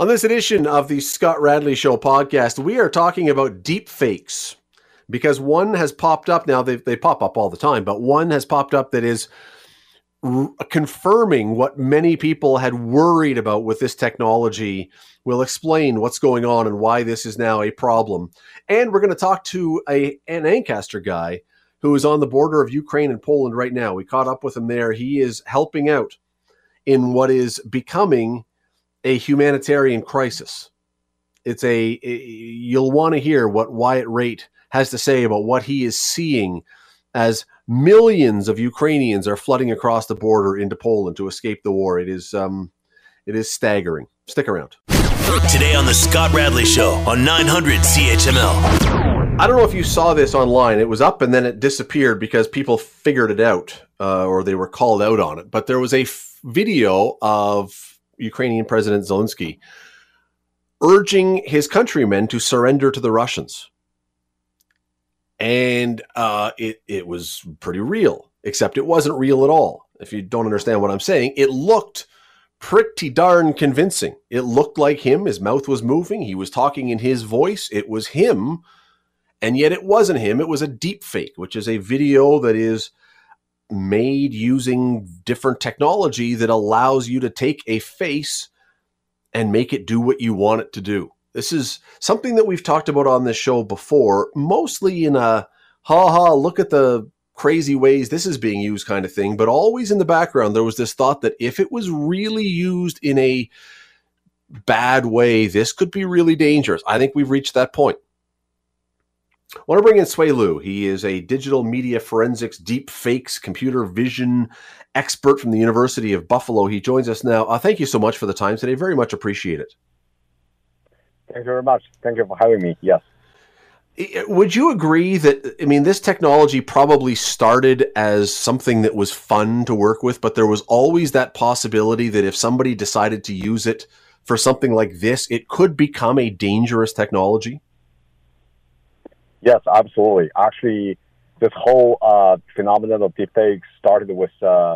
On this edition of the Scott Radley Show podcast, we are talking about deep fakes because one has popped up now. They pop up all the time, but one has popped up that is confirming what many people had worried about with this technology. We'll explain what's going on and why this is now a problem. And we're going to talk to an Ancaster guy who is on the border of Ukraine and Poland right now. We caught up with him there. He is helping out in what is becoming a humanitarian crisis. You'll want to hear what Wyatt Raitt has to say about what he is seeing as millions of Ukrainians are flooding across the border into Poland to escape the war. It is staggering. Stick around. Today on the Scott Radley Show on 900 CHML. I don't know if you saw this online. It was up and then it disappeared because people figured it out or they were called out on it. But there was a video of Ukrainian President Zelensky urging his countrymen to surrender to the Russians. And it was pretty real, except it wasn't real at all. If you don't understand what I'm saying, it looked pretty darn convincing. It looked like him. His mouth was moving. He was talking in his voice. It was him. And yet it wasn't him. It was a deep fake, which is a video that is made using different technology that allows you to take a face and make it do what you want it to do. This is something that we've talked about on this show before, mostly in a look at the crazy ways this is being used kind of thing, but always in the background there was this thought that if it was really used in a bad way, this could be really dangerous. I think we've reached that point. I want to bring in Sway Liu. He is a digital media forensics, deep fakes, computer vision expert from the University of Buffalo. He joins us now. Thank you so much for the time today. Very much appreciate it. Thank you very much. Thank you for having me. Yes. Would you agree that, this technology probably started as something that was fun to work with, but there was always that possibility that if somebody decided to use it for something like this, it could become a dangerous technology? Yes, absolutely. Actually, this whole phenomenon of deepfakes started with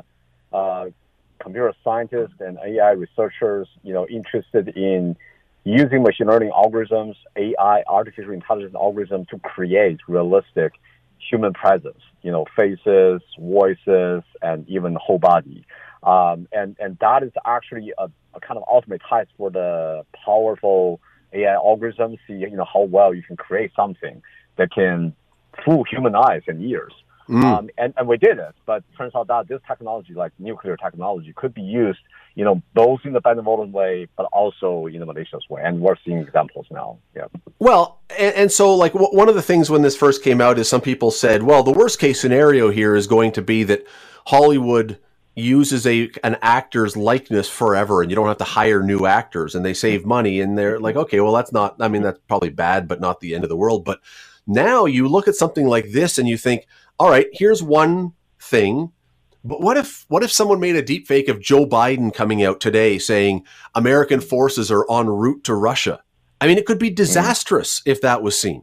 computer scientists and AI researchers, interested in using machine learning algorithms, AI, artificial intelligence algorithms to create realistic human presence, faces, voices, and even whole body. And that is actually a kind of ultimate test for the powerful AI algorithms, see, how well you can create something that can fool human eyes and ears. And we did it, but it turns out that this technology, like nuclear technology, could be used, both in the benevolent way, but also in a malicious way. And we're seeing examples now. Yeah. Well, and so like one of the things when this first came out is some people said, well, the worst case scenario here is going to be that Hollywood uses an actor's likeness forever and you don't have to hire new actors and they save money. And they're like, okay, well, that's probably bad, but not the end of the world. But now you look at something like this and you think, all right, here's one thing. But what if someone made a deep fake of Joe Biden coming out today saying American forces are en route to Russia? It could be disastrous if that was seen.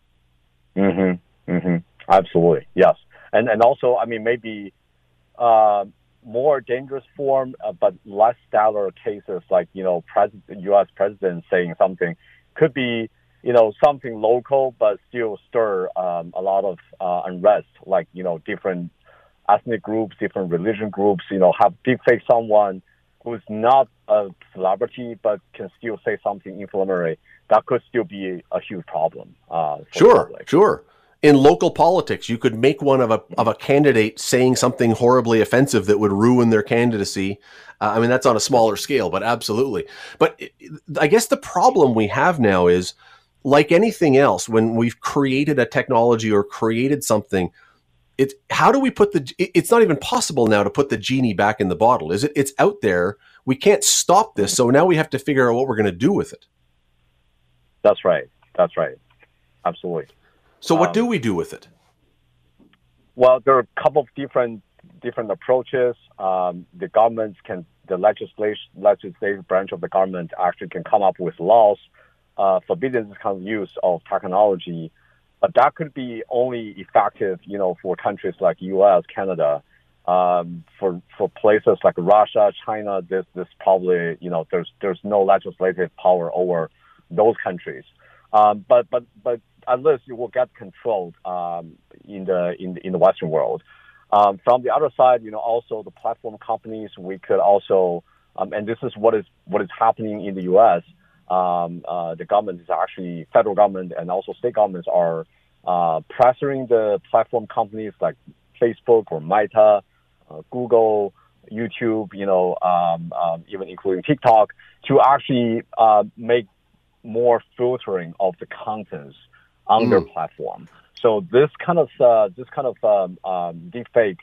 Absolutely. Yes. And also, maybe more dangerous form, but less stellar cases like, U.S. president saying something could be, something local, but still stir a lot of unrest, like, different ethnic groups, different religion groups, have deepfake someone who's not a celebrity, but can still say something inflammatory. That could still be a huge problem. Sure. In local politics, you could make one of a candidate saying something horribly offensive that would ruin their candidacy. That's on a smaller scale, but absolutely. But I guess the problem we have now is, like anything else, when we've created a technology or created something, it's not even possible now to put the genie back in the bottle, is it? It's out there. We can't stop this. So now we have to figure out what we're going to do with it. That's right. Absolutely. So what do we do with it? Well, there are a couple of different approaches. The legislative branch of the government actually can come up with laws forbidding this kind of use of technology. But that could be only effective, for countries like U.S., Canada, For places like Russia, China, this probably, there's no legislative power over those countries. But at least you will get controlled in the Western world. From the other side, also the platform companies, we could also, and this is what is happening in the U.S. The government is actually, federal government and also state governments are pressuring the platform companies like Facebook or Meta, Google, YouTube, even including TikTok, to actually make more filtering of the contents on their platform. So this kind of deepfake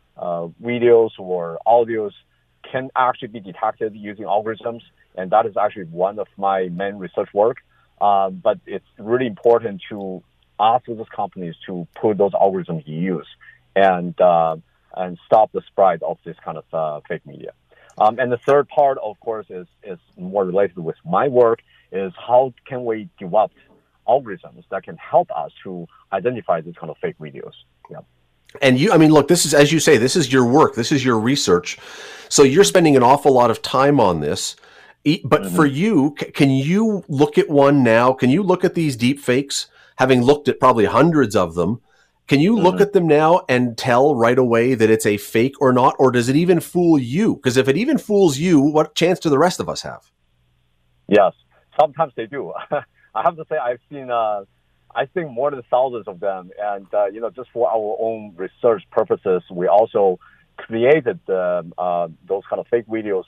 videos or audios can actually be detected using algorithms, and that is actually one of my main research work. But it's really important to ask those companies to put those algorithms in use and stop the spread of this kind of fake media. And the third part, of course, is more related with my work, is how can we develop algorithms that can help us to identify these kind of fake videos. Yeah. And look, this is, as you say, this is your work, this is your research. So you're spending an awful lot of time on this. But for you, can you look at one now? Can you look at these deep fakes, having looked at probably hundreds of them? Can you look at them now and tell right away that it's a fake or not? Or does it even fool you? Because if it even fools you, what chance do the rest of us have? Yes, sometimes they do. I have to say I've seen, I think, more than thousands of them. And, just for our own research purposes, we also created those kind of fake videos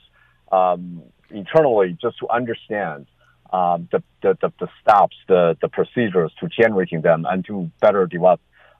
internally just to understand the steps, the procedures to generating them and to better develop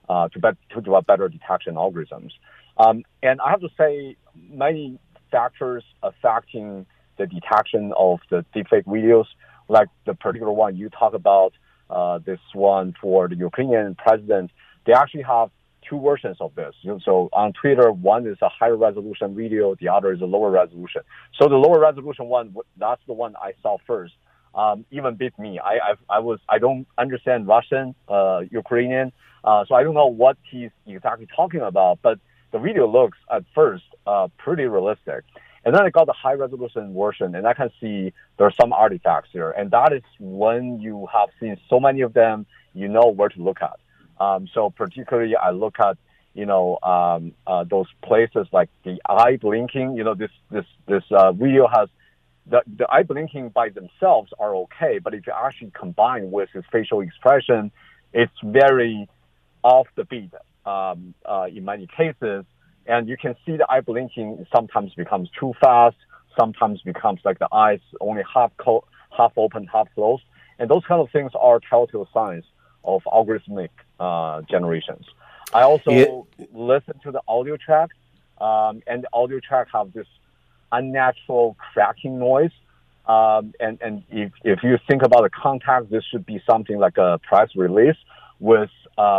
better detection algorithms. And I have to say many factors affecting the detection of the deepfake videos, like the particular one you talk about, this one for the Ukrainian president, they actually have two versions of this. So on Twitter, one is a higher resolution video, the other is a lower resolution. So the lower resolution one, that's the one I saw first. Even beat me. I don't understand Russian, Ukrainian, so I don't know what he's exactly talking about, but the video looks at first pretty realistic. And then I got the high resolution version, and I can see there are some artifacts here. And that is when you have seen so many of them, you know where to look at. So particularly, I look at those places like the eye blinking. This video has the eye blinking by themselves are okay, but if you actually combine with his facial expression, it's very off the beat in many cases. And you can see the eye blinking sometimes becomes too fast, sometimes becomes like the eyes only half open, half closed. And those kind of things are telltale signs of algorithmic generations. I also listen to the audio track, and the audio track have this unnatural cracking noise. And if you think about the context, this should be something like a press release with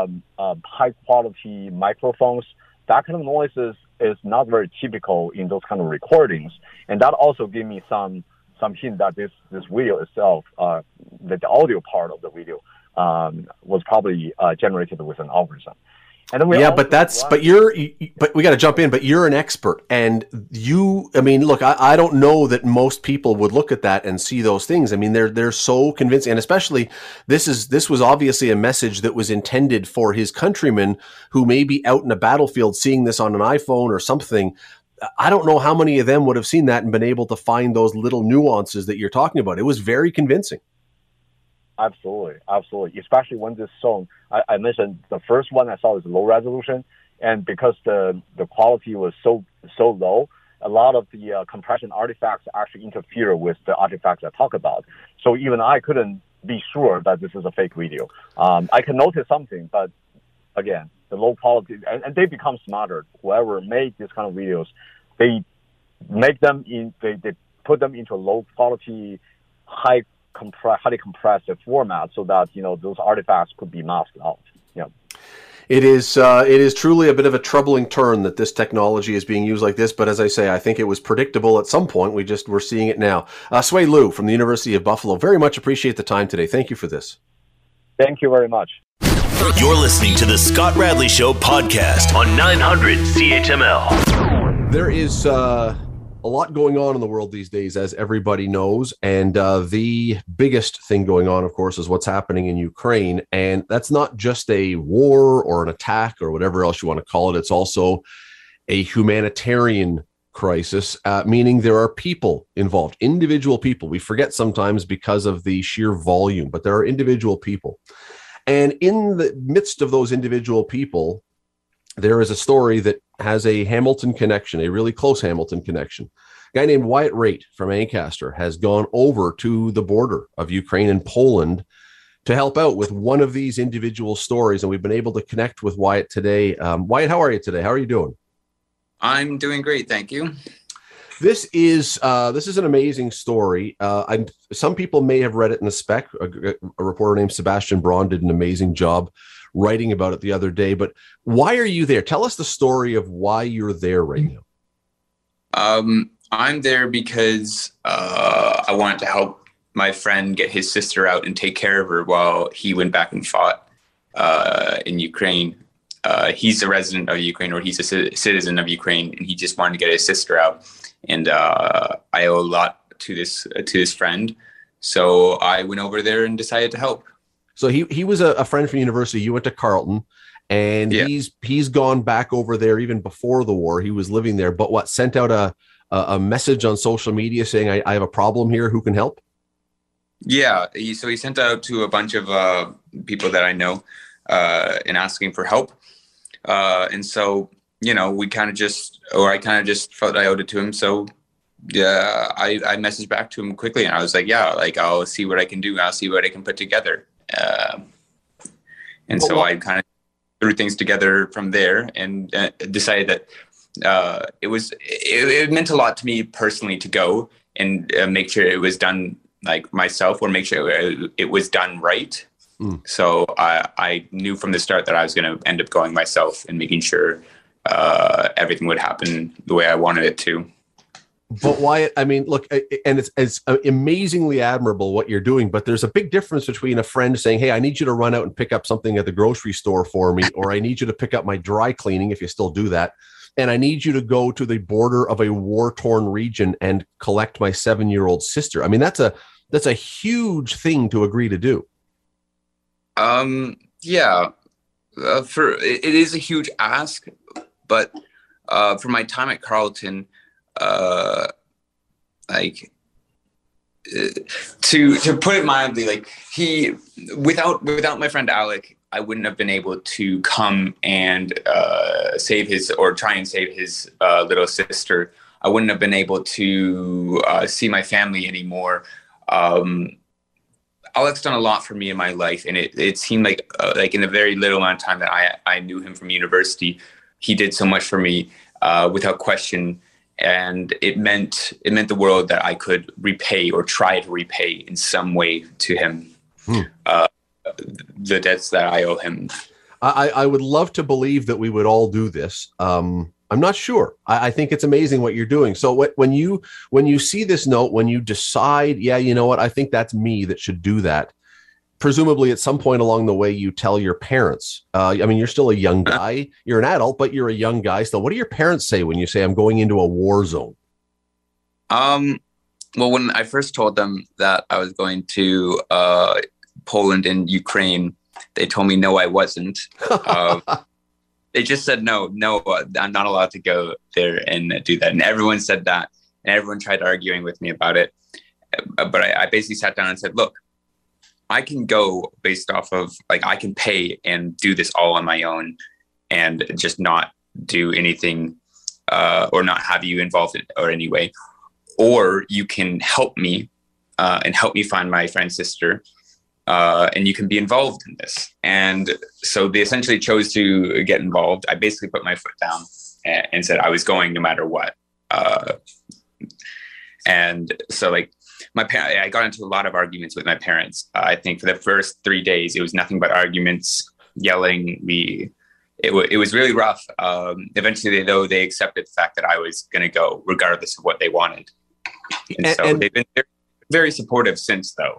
high quality microphones. That kind of noise is not very typical in those kind of recordings. And that also gave me some hint that this video itself, that the audio part of the video, was probably generated with an algorithm. And then but we got to jump in, but you're an expert, and look, I don't know that most people would look at that and see those things. I mean, they're so convincing, and especially this was obviously a message that was intended for his countrymen who may be out in a battlefield seeing this on an iPhone or something. I don't know how many of them would have seen that and been able to find those little nuances that you're talking about. It was very convincing. Absolutely. Especially when this song, I mentioned the first one I saw is low resolution, and because the quality was so low, a lot of the compression artifacts actually interfere with the artifacts I talk about. So even I couldn't be sure that this is a fake video. I can notice something, but again, the low quality, and they become smarter. Whoever made these kind of videos, they make them they put them into low quality, highly compressed format so that those artifacts could be masked out. Yeah, it is truly a bit of a troubling turn that this technology is being used like this. But as I say, I think it was predictable at some point. We're seeing it now. Sui Liu from the University of Buffalo. Very much appreciate the time today. Thank you for this. Thank you very much. You're listening to the Scott Radley Show podcast on 900 CHML. There is a lot going on in the world these days, as everybody knows. And the biggest thing going on, of course, is what's happening in Ukraine. And that's not just a war or an attack or whatever else you want to call it. It's also a humanitarian crisis, meaning there are people involved, individual people. We forget sometimes because of the sheer volume, but there are individual people. And in the midst of those individual people, there is a story that has a Hamilton connection, a really close Hamilton connection. A guy named Wyatt Raitt from Ancaster has gone over to the border of Ukraine and Poland to help out with one of these individual stories. And we've been able to connect with Wyatt today. Wyatt, how are you today? How are you doing? I'm doing great, thank you. This is an amazing story. Some people may have read it in the spec. A reporter named Sebastian Braun did an amazing job writing about it the other day. But why are you there? Tell us the story of why you're there right now. I'm there because I wanted to help my friend get his sister out and take care of her while he went back and fought in Ukraine. He's a resident of Ukraine, or he's a citizen of Ukraine, and he just wanted to get his sister out. And I owe a lot to this friend, so I went over there and decided to help. So he was a friend from university. You went to Carleton, and he's gone back over there even before the war. He was living there, but sent out a message on social media saying, I have a problem here. Who can help? Yeah. He sent out to a bunch of people that I know and asking for help. And so, I kind of just felt I owed it to him. So yeah, I messaged back to him quickly, and I was like, I'll see what I can do. I'll see what I can put together. So I kind of threw things together from there and decided that it meant a lot to me personally to go and make sure it was done like myself, or make sure it was done right. So I knew from the start that I was going to end up going myself and making sure everything would happen the way I wanted it to. But Wyatt, I mean, look, and it's amazingly admirable what you're doing, but there's a big difference between a friend saying, hey, I need you to run out and pick up something at the grocery store for me, or I need you to pick up my dry cleaning, if you still do that, and I need you to go to the border of a war-torn region and collect my 7-year-old sister. I mean, that's a huge thing to agree to do. Yeah, it is a huge ask, but for my time at Carleton, to put it mildly, like without my friend Alec, I wouldn't have been able to come and try and save his little sister. I wouldn't have been able to see my family anymore. Alec's done a lot for me in my life, and it seemed like in the very little amount of time that I knew him from university, he did so much for me without question. And it meant the world that I could repay or try to repay in some way to him the debts that I owe him. I would love to believe that we would all do this. I'm not sure. I think it's amazing what you're doing. So when you see this note, when you decide, yeah, you know what, I think that's me that should do that. Presumably at some point along the way, you tell your parents. I mean, you're still a young guy. You're an adult, but you're a young guy still. What do your parents say when you say, I'm going into a war zone? Well, when I first told them that I was going to Poland and Ukraine, they told me, no, I wasn't. They just said, no, I'm not allowed to go there and do that. And everyone said that. And everyone tried arguing with me about it. But I basically sat down and said, look, I can go based off of, I can pay and do this all on my own and just not do anything or not have you involved in it or any way. Or you can help me and help me find my friend's sister and you can be involved in this. And so they essentially chose to get involved. I basically put my foot down and said I was going no matter what. And so I got into a lot of arguments with my parents. I think for the first 3 days, it was nothing but arguments, yelling. It was really rough. Eventually, they accepted the fact that I was going to go regardless of what they wanted. And so they've been very supportive since, though.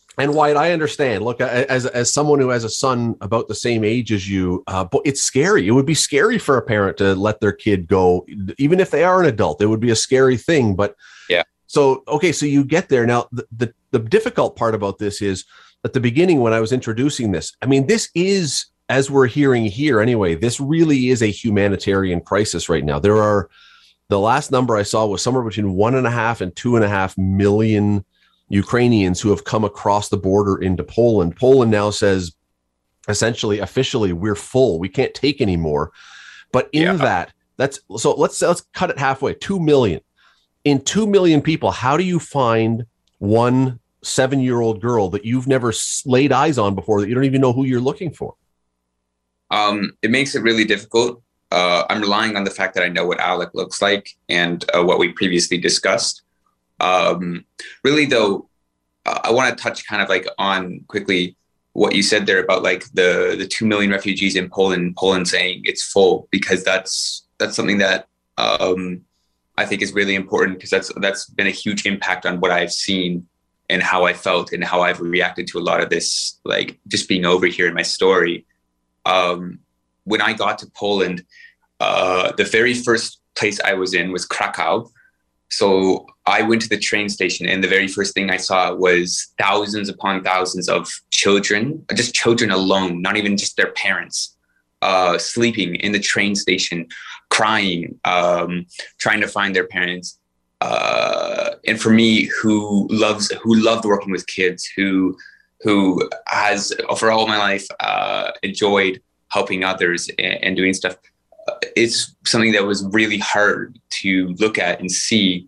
And Wyatt, I understand. Look, as someone who has a son about the same age as you, but it's scary. It would be scary for a parent to let their kid go, even if they are an adult. It would be a scary thing. But yeah. So okay, so you get there now. The difficult part about this is at the beginning when I was introducing this. I mean, this is, as we're hearing here anyway, this really is a humanitarian crisis right now. The last number I saw was somewhere between 1.5 and 2.5 million Ukrainians who have come across the border into Poland. Poland now says, essentially, officially, we're full. We can't take any more. But in let's cut it halfway. 2 million. In 2 million people, how do you find one 7-year-old girl that you've never laid eyes on before, that you don't even know who you're looking for? It makes it really difficult. I'm relying on the fact that I know what Alec looks like and what we previously discussed. Really, though, I want to touch kind of like on quickly what you said there about like the 2 million refugees in Poland saying it's full, because that's something that I think is really important, because that's been a huge impact on what I've seen and how I felt and how I've reacted to a lot of this, like just being over here in my story. When I got to Poland, the very first place I was in was Krakow. So I went to the train station, and the very first thing I saw was thousands upon thousands of children, just children alone, not even just their parents, sleeping in the train station, crying, trying to find their parents. And for me, who loved working with kids, who has for all my life enjoyed helping others and doing stuff, it's something that was really hard to look at and see.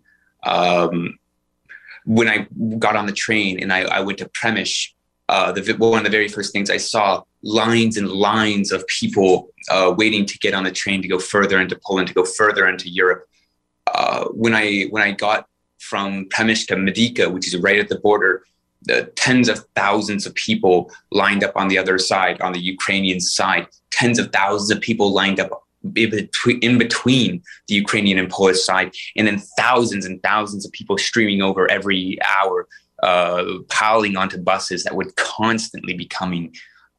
When I got on the train and I went to Przemyśl, one of the very first things I saw, lines and lines of people waiting to get on the train to go further into Poland, to go further into Europe. When I got from Przemyśl to Medyka, which is right at the border, the tens of thousands of people lined up on the other side, on the Ukrainian side, tens of thousands of people lined up in between the Ukrainian and Polish side, and then thousands and thousands of people streaming over every hour, piling onto buses that would constantly be coming.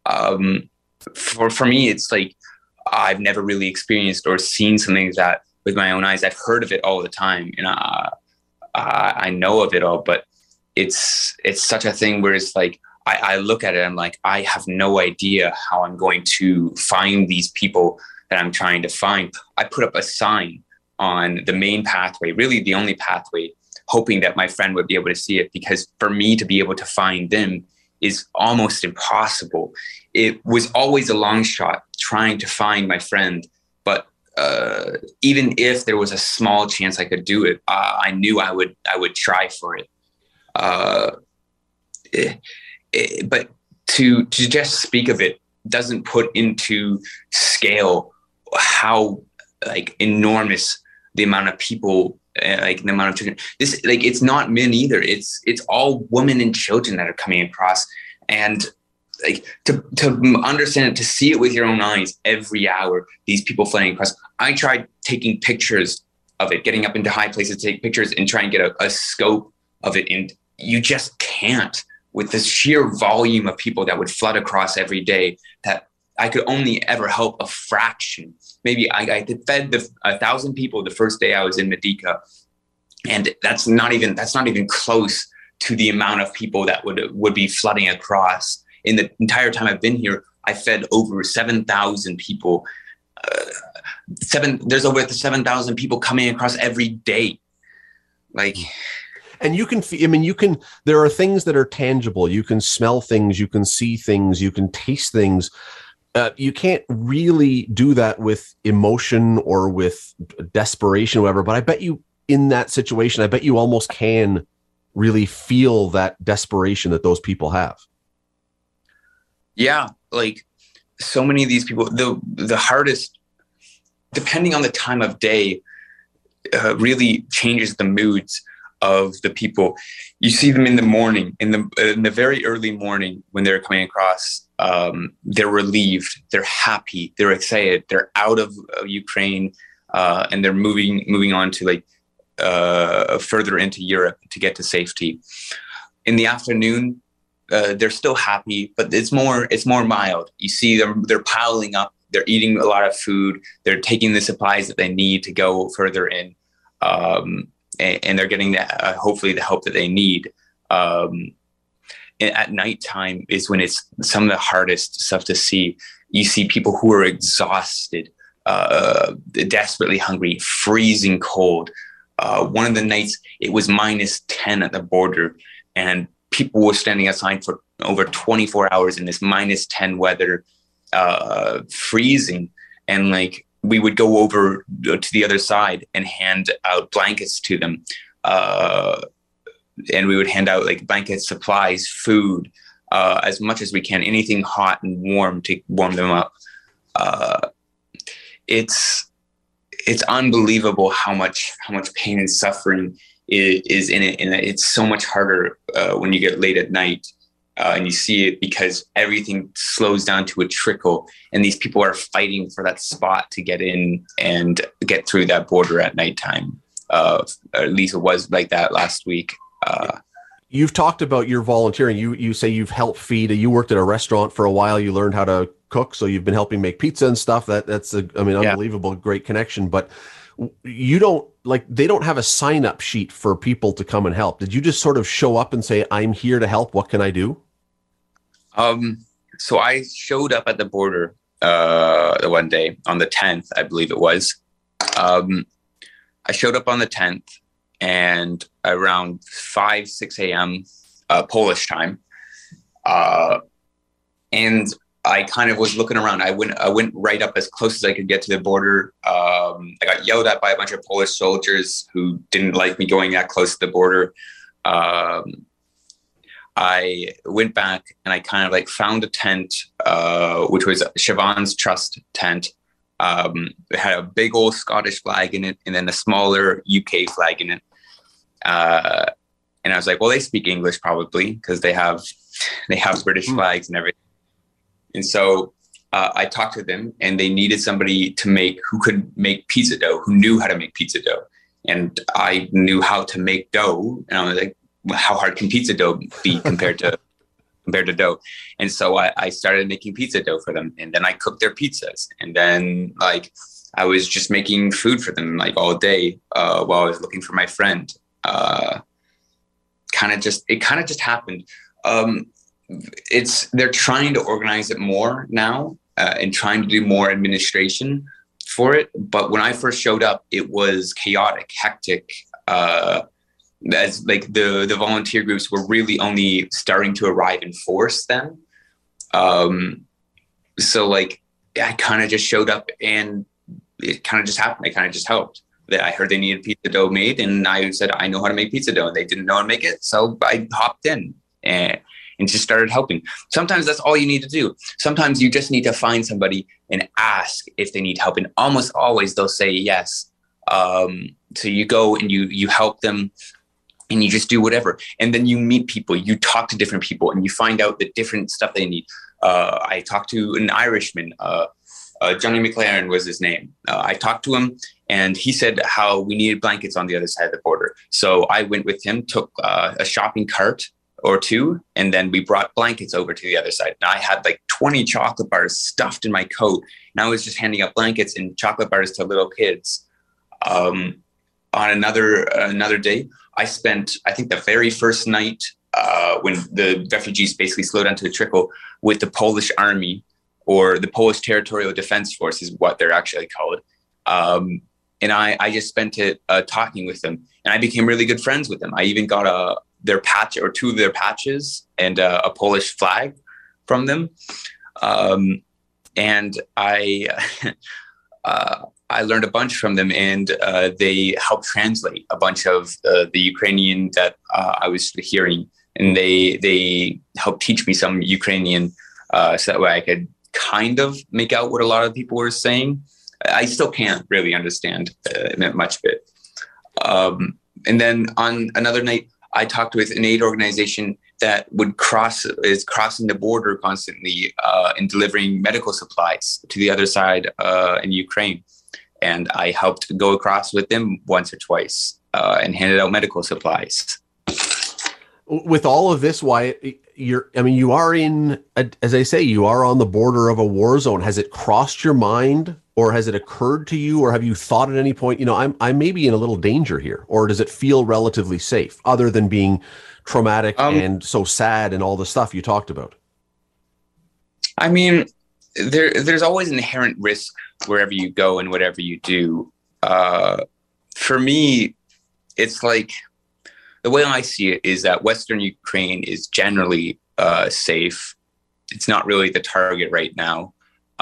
For me, it's like I've never really experienced or seen something like that with my own eyes. I've heard of it all the time, and I know of it all, but it's such a thing where it's like I look at it, I'm like, I have no idea how I'm going to find these people that I'm trying to find. I put up a sign on the main pathway, really the only pathway, hoping that my friend would be able to see it, because for me to be able to find them is almost impossible. It was always a long shot trying to find my friend, but even if there was a small chance I could do it, I knew I would try for it. But to just speak of it doesn't put into scale how like enormous the amount of people, like the amount of children. This, like, it's not men either. It's all women and children that are coming across, and like to understand it, to see it with your own eyes every hour, these people flying across. I tried taking pictures of it, getting up into high places to take pictures and try and get a scope of it, and you just can't, with the sheer volume of people that would flood across every day, that I could only ever help a fraction. Maybe I fed 1,000 people the first day I was in Medyka, and that's not even close to the amount of people that would be flooding across. In the entire time I've been here, I fed over 7,000 people. There's over 7,000 people coming across every day. Like, and you can, there are things that are tangible. You can smell things, you can see things, you can taste things. You can't really do that with emotion or with desperation or whatever, but I bet you in that situation, I bet you almost can really feel that desperation that those people have. Yeah, like so many of these people, the hardest, depending on the time of day, really changes the moods of the people. You see them in the morning, in the very early morning when they're coming across. They're relieved, they're happy, they're excited, they're out of Ukraine, and they're moving on to like further into Europe to get to safety. In the afternoon, they're still happy, but it's more mild. You see them, they're piling up, they're eating a lot of food, they're taking the supplies that they need to go further in, and they're getting hopefully the help that they need. At nighttime is when it's some of the hardest stuff to see. You see people who are exhausted, desperately hungry, freezing cold. One of the nights it was -10 at the border, and people were standing outside for over 24 hours in this -10 weather, freezing. And like, we would go over to the other side and hand out blankets to them. And we would hand out like blankets, supplies, food, as much as we can, anything hot and warm to warm them up. It's unbelievable how much pain and suffering is in it. And it's so much harder when you get late at night and you see it, because everything slows down to a trickle. And these people are fighting for that spot to get in and get through that border at nighttime. At least it was like that last week. You've talked about your volunteering. You say you've helped feed. You worked at a restaurant for a while. You learned how to cook, so you've been helping make pizza and stuff. That's unbelievable, great connection. But you don't they don't have a sign up sheet for people to come and help. Did you just sort of show up and say, "I'm here to help. What can I do?" So I showed up at the border the one day on the 10th, I believe it was. I showed up on the 10th, and around 6 a.m. Polish time, and I kind of was looking around. I went right up as close as I could get to the border. I got yelled at by a bunch of Polish soldiers who didn't like me going that close to the border. I went back and I kind of found a tent, which was Siobhan's Trust tent. It had a big old Scottish flag in it, and then a smaller UK flag in it. And I was like, well, they speak English probably, because they have British flags and everything. And so I talked to them, and they needed somebody who could make pizza dough, who knew how to make pizza dough. And I knew how to make dough. And I was like, well, how hard can pizza dough be compared to dough? And so I started making pizza dough for them. And then I cooked their pizzas. And then I was just making food for them all day while I was looking for my friend. It kind of just happened. They're trying to organize it more now and trying to do more administration for it. But when I first showed up, it was chaotic, hectic. As the volunteer groups were really only starting to arrive in force then. So I kind of just showed up, and it kind of just happened. I kind of just helped. I heard they needed pizza dough made, and I said, I know how to make pizza dough, and they didn't know how to make it. So I hopped in and just started helping. Sometimes that's all you need to do. Sometimes you just need to find somebody and ask if they need help. And almost always they'll say yes. So you go and you help them, and you just do whatever. And then you meet people, you talk to different people, and you find out the different stuff they need. I talked to an Irishman, Johnny McLaren was his name. I talked to him, and he said how we needed blankets on the other side of the border. So I went with him, took a shopping cart or two, and then we brought blankets over to the other side. And I had 20 chocolate bars stuffed in my coat, and I was just handing out blankets and chocolate bars to little kids. On another day, I spent, I think the very first night when the refugees basically slowed down to a trickle, with the Polish army, or the Polish Territorial Defense Force is what they're actually called. And I just spent it talking with them, and I became really good friends with them. I even got their patch, or two of their patches, and a Polish flag from them. And I learned a bunch from them, and they helped translate a bunch of the Ukrainian that I was hearing, and they helped teach me some Ukrainian so that way I could kind of make out what a lot of people were saying. I still can't really understand much of it. And then on another night, I talked with an aid organization that is crossing the border constantly and delivering medical supplies to the other side in Ukraine. And I helped go across with them once or twice and handed out medical supplies. With all of this, Wyatt, you are as I say, you are on the border of a war zone. Has it crossed your mind, or has it occurred to you, or have you thought at any point, I may be in a little danger here, or does it feel relatively safe, other than being traumatic and so sad and all the stuff you talked about? I mean, there's always inherent risk wherever you go and whatever you do. For me, it's like, the way I see it is that Western Ukraine is generally safe. It's not really the target right now.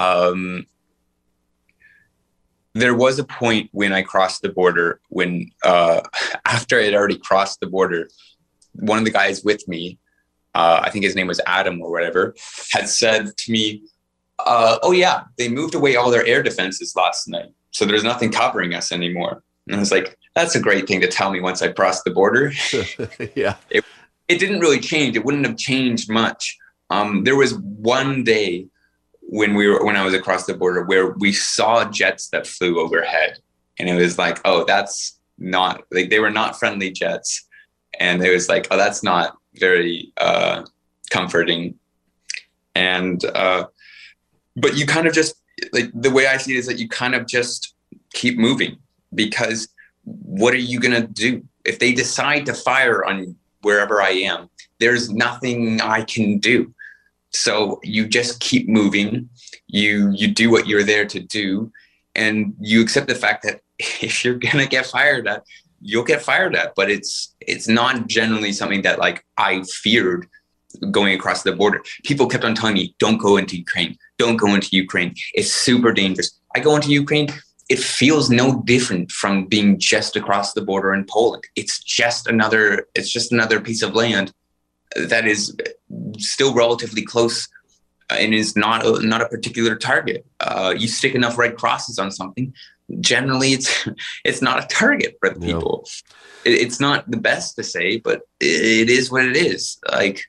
There was a point when I crossed the border, when after I had already crossed the border, one of the guys with me, I think his name was Adam or whatever, had said to me, oh yeah, they moved away all their air defenses last night, so there's nothing covering us anymore. And I was like, that's a great thing to tell me once I crossed the border. Yeah. It didn't really change. It wouldn't have changed much. There was one day when I was across the border where we saw jets that flew overhead, and it was like, oh, that's not, like, they were not friendly jets. And it was like, oh, that's not very comforting. And, but you kind of just, like, the way I see it is that you kind of just keep moving, because what are you going to do? If they decide to fire on wherever I am, there's nothing I can do. So you just keep moving. You do what you're there to do, and you accept the fact that if you're going to get fired at, you'll get fired at. But it's not generally something that, like, I feared going across the border. People kept on telling me, don't go into Ukraine. Don't go into Ukraine. It's super dangerous. I go into Ukraine. It feels no different from being just across the border in Poland. It's just another piece of land that is still relatively close and is not a particular target. You stick enough red crosses on something, generally it's not a target for the people. It's not the best to say, but it is what it is. Like,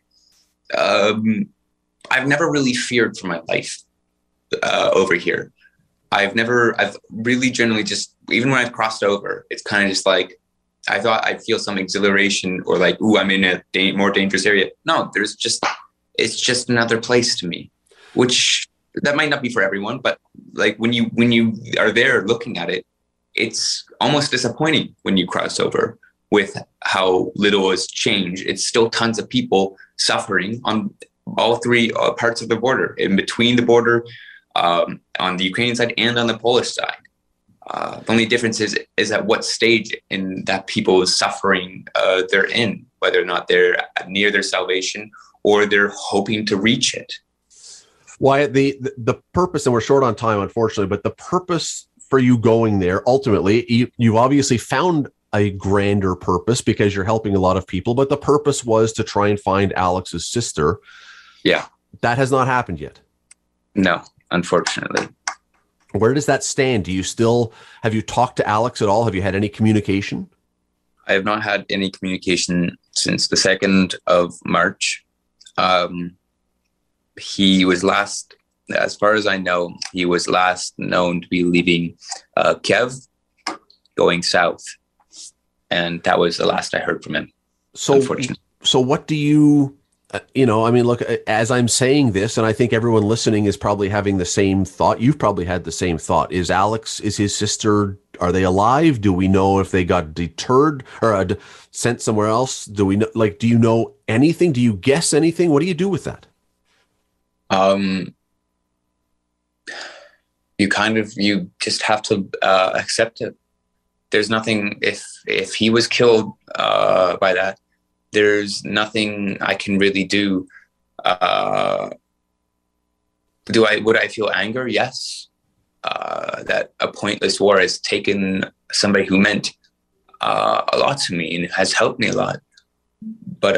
I've never really feared for my life over here. I've really generally just, even when I've crossed over, it's kind of just like, I thought I'd feel some exhilaration or like, ooh, I'm in a more dangerous area. No, it's just another place to me, which that might not be for everyone, but like when you are there looking at it, it's almost disappointing when you cross over with how little has changed. It's still tons of people suffering on all three parts of the border, in between the border, on the Ukrainian side and on the Polish side. The only difference is at what stage in that people's suffering they're in, whether or not they're near their salvation or they're hoping to reach it. Wyatt, the purpose, and we're short on time, unfortunately, but the purpose for you going there, ultimately, you obviously found a grander purpose because you're helping a lot of people, but the purpose was to try and find Alex's sister. Yeah. That has not happened yet. No, unfortunately. Where does that stand? Have you talked to Alex at all? Have you had any communication? I have not had any communication since the 2nd of March. He was last, as far as I know, he was last known to be leaving Kiev, going south. And that was the last I heard from him. So what do you, look, as I'm saying this, and I think everyone listening is probably having the same thought. You've probably had the same thought. Is his sister, are they alive? Do we know if they got deterred or sent somewhere else? Do we know, do you know anything? Do you guess anything? What do you do with that? You just have to accept it. There's nothing, if he was killed by that, there's nothing I can really do. Would I feel anger? Yes. That a pointless war has taken somebody who meant a lot to me and has helped me a lot. But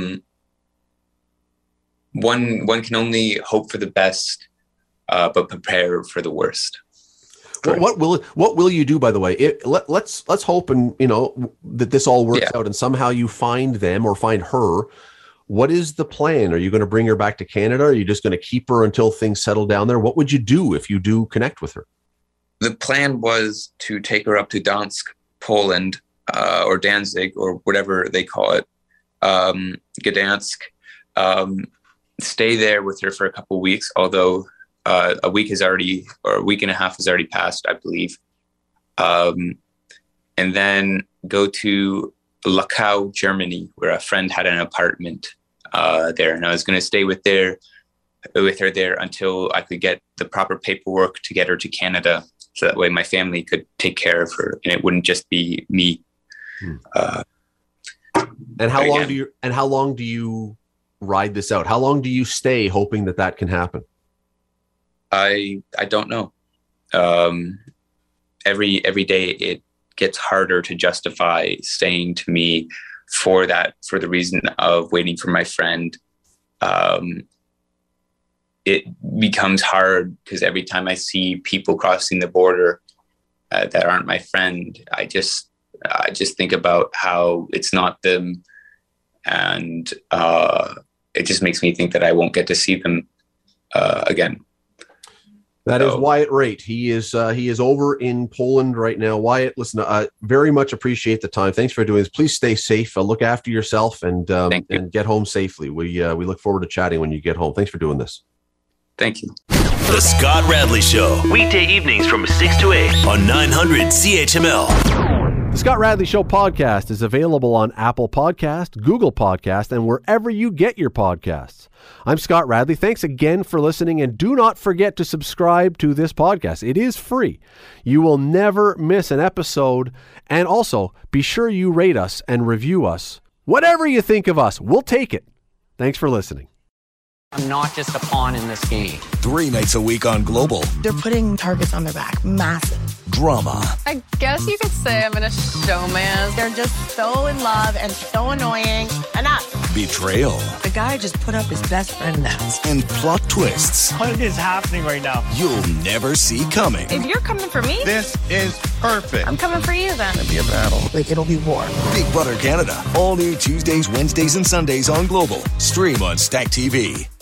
one can only hope for the best, but prepare for the worst. What will you do, by the way? Let's hope and that this all works out and somehow you find them or find her. What is the plan? Are you going to bring her back to Canada? Are you just going to keep her until things settle down there? What would you do if you do connect with her? The plan was to take her up to Gdansk, Poland, or Danzig, or whatever they call it, Gdansk. Stay there with her for a couple of weeks, although a week and a half has already passed, I believe. And then go to Lachau, Germany, where a friend had an apartment there. And I was going to stay with her there until I could get the proper paperwork to get her to Canada. So that way my family could take care of her and it wouldn't just be me. And how long do you ride this out? How long do you stay hoping that can happen? I don't know. Every day it gets harder to justify staying to me for the reason of waiting for my friend. It becomes hard because every time I see people crossing the border that aren't my friend, I just think about how it's not them, and it just makes me think that I won't get to see them again. That is Wyatt Raitt. He is over in Poland right now. Wyatt, listen, very much appreciate the time. Thanks for doing this. Please stay safe. Look after yourself and get home safely. We look forward to chatting when you get home. Thanks for doing this. Thank you. The Scott Radley Show. Weekday evenings from 6 to 8 on 900 CHML. The Scott Radley Show podcast is available on Apple Podcast, Google Podcast, and wherever you get your podcasts. I'm Scott Radley. Thanks again for listening, and do not forget to subscribe to this podcast. It is free. You will never miss an episode, and also be sure you rate us and review us. Whatever you think of us, we'll take it. Thanks for listening. I'm not just a pawn in this game. 3 nights a week on Global. They're putting targets on their back. Massive. Drama. I guess you could say I'm in a showman. They're just so in love and so annoying. Enough. Betrayal. The guy just put up his best friend now. And plot twists. What is happening right now? You'll never see coming. If you're coming for me, This is perfect. I'm coming for you then. It'll be a battle. Like, it'll be war. Big Brother Canada. All new Tuesdays, Wednesdays, and Sundays on Global. Stream on Stack TV.